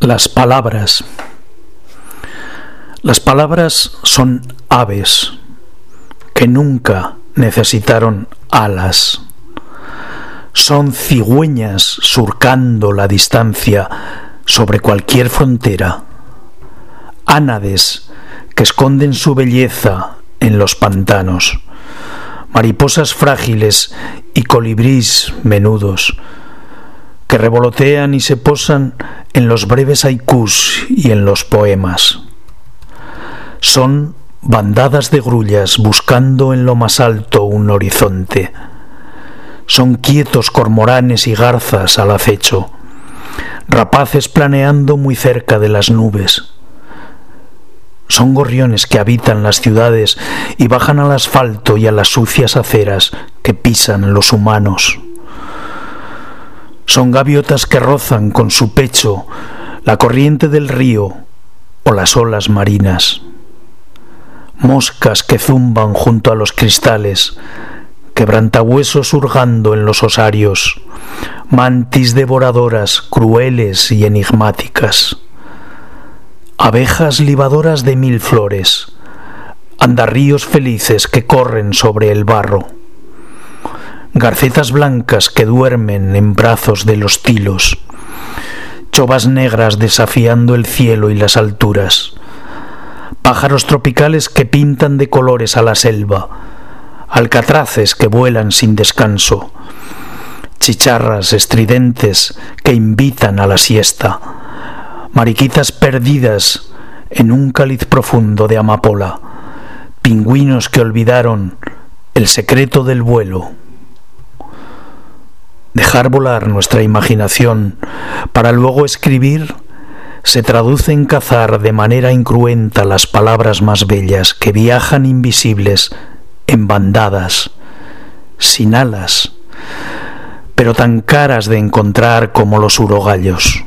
Las palabras. Las palabras son aves que nunca necesitaron alas. Son cigüeñas surcando la distancia sobre cualquier frontera. Ánades que esconden su belleza en los pantanos. Mariposas frágiles y colibrís menudos que revolotean y se posan en los breves haikus y en los poemas. Son bandadas de grullas buscando en lo más alto un horizonte. Son quietos cormoranes y garzas al acecho, rapaces planeando muy cerca de las nubes. Son gorriones que habitan las ciudades y bajan al asfalto y a las sucias aceras que pisan los humanos. Son gaviotas que rozan con su pecho la corriente del río o las olas marinas. Moscas que zumban junto a los cristales, quebrantahuesos hurgando en los osarios, mantis devoradoras crueles y enigmáticas. Abejas libadoras de mil flores, andarríos felices que corren sobre el barro. Garcetas blancas que duermen en brazos de los tilos, chovas negras desafiando el cielo y las alturas, pájaros tropicales que pintan de colores a la selva, alcatraces que vuelan sin descanso, chicharras estridentes que invitan a la siesta, mariquitas perdidas en un cáliz profundo de amapola, pingüinos que olvidaron el secreto del vuelo. Dejar volar nuestra imaginación para luego escribir se traduce en cazar de manera incruenta las palabras más bellas que viajan invisibles en bandadas, sin alas, pero tan caras de encontrar como los urogallos.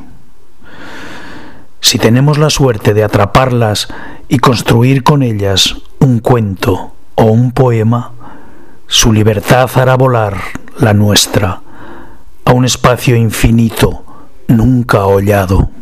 Si tenemos la suerte de atraparlas y construir con ellas un cuento o un poema, su libertad hará volar la nuestra a un espacio infinito nunca hollado.